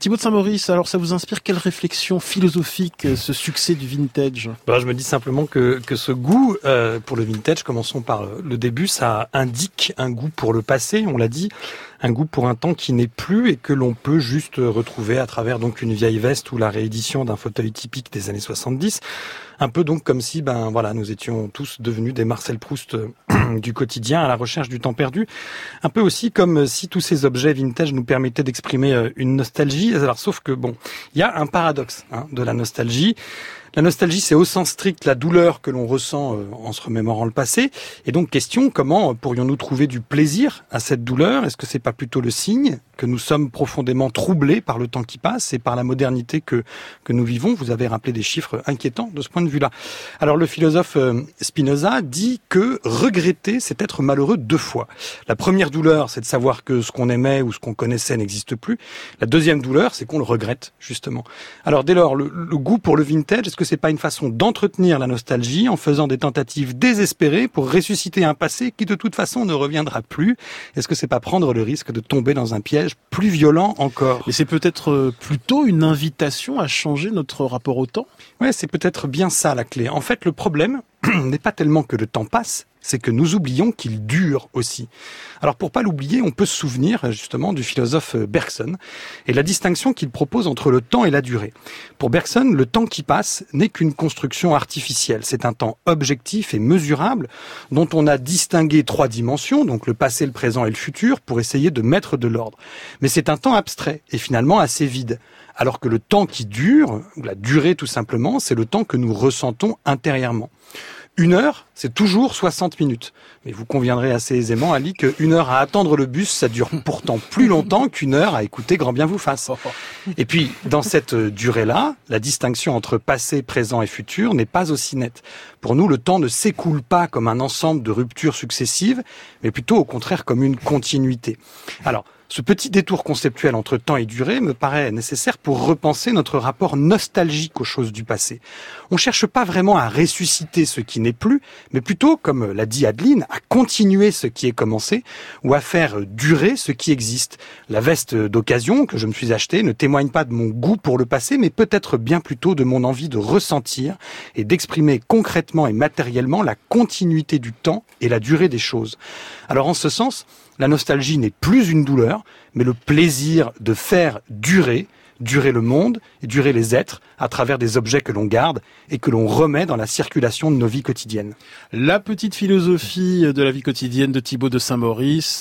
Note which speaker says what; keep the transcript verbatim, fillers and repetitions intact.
Speaker 1: Thibaut de Saint-Maurice, alors ça vous inspire quelle réflexion philosophique, ce succès du vintage ?
Speaker 2: Ben, je me dis simplement que, que ce goût euh, pour le vintage, commençons par le début, ça indique un goût pour le passé, on l'a dit, un goût pour un temps qui n'est plus et que l'on peut juste retrouver à travers donc une vieille veste ou la réédition d'un fauteuil typique des années soixante-dix. Un peu donc comme si ben voilà nous étions tous devenus des Marcel Proust du quotidien à la recherche du temps perdu. Un peu aussi comme si tous ces objets vintage nous permettaient d'exprimer une nostalgie. Alors sauf que bon, il y a un paradoxe hein, de la nostalgie. La nostalgie, c'est au sens strict la douleur que l'on ressent en se remémorant le passé. Et donc, question, comment pourrions-nous trouver du plaisir à cette douleur ? Est-ce que c'est pas plutôt le signe que nous sommes profondément troublés par le temps qui passe et par la modernité que que nous vivons ? Vous avez rappelé des chiffres inquiétants de ce point de vue-là. Alors, le philosophe Spinoza dit que regretter, c'est être malheureux deux fois. La première douleur, c'est de savoir que ce qu'on aimait ou ce qu'on connaissait n'existe plus. La deuxième douleur, c'est qu'on le regrette, justement. Alors, dès lors, le, le goût pour le vintage, est-ce que c'est pas une façon d'entretenir la nostalgie en faisant des tentatives désespérées pour ressusciter un passé qui de toute façon ne reviendra plus ? Est-ce que c'est pas prendre le risque de tomber dans un piège plus violent encore ?
Speaker 1: Mais c'est peut-être plutôt une invitation à changer notre rapport au temps ?
Speaker 2: Ouais, c'est peut-être bien ça la clé. En fait, le problème n'est pas tellement que le temps passe, c'est que nous oublions qu'il dure aussi. Alors pour pas l'oublier, on peut se souvenir justement du philosophe Bergson et la distinction qu'il propose entre le temps et la durée. Pour Bergson, le temps qui passe n'est qu'une construction artificielle. C'est un temps objectif et mesurable dont on a distingué trois dimensions, donc le passé, le présent et le futur, pour essayer de mettre de l'ordre. Mais c'est un temps abstrait et finalement assez vide. Alors que le temps qui dure, ou la durée tout simplement, c'est le temps que nous ressentons intérieurement. Une heure, c'est toujours soixante minutes. Mais vous conviendrez assez aisément, Ali, qu'une heure à attendre le bus, ça dure pourtant plus longtemps qu'une heure à écouter Grand bien vous fasse. Et puis, dans cette durée-là, la distinction entre passé, présent et futur n'est pas aussi nette. Pour nous, le temps ne s'écoule pas comme un ensemble de ruptures successives, mais plutôt au contraire comme une continuité. Alors, ce petit détour conceptuel entre temps et durée me paraît nécessaire pour repenser notre rapport nostalgique aux choses du passé. On cherche pas vraiment à ressusciter ce qui n'est plus, mais plutôt, comme l'a dit Adeline, à continuer ce qui est commencé ou à faire durer ce qui existe. La veste d'occasion que je me suis achetée ne témoigne pas de mon goût pour le passé, mais peut-être bien plutôt de mon envie de ressentir et d'exprimer concrètement et matériellement la continuité du temps et la durée des choses. Alors en ce sens, la nostalgie n'est plus une douleur, mais le plaisir de faire durer, durer le monde et durer les êtres à travers des objets que l'on garde et que l'on remet dans la circulation de nos vies quotidiennes.
Speaker 1: La petite philosophie de la vie quotidienne de Thibaut de Saint-Maurice.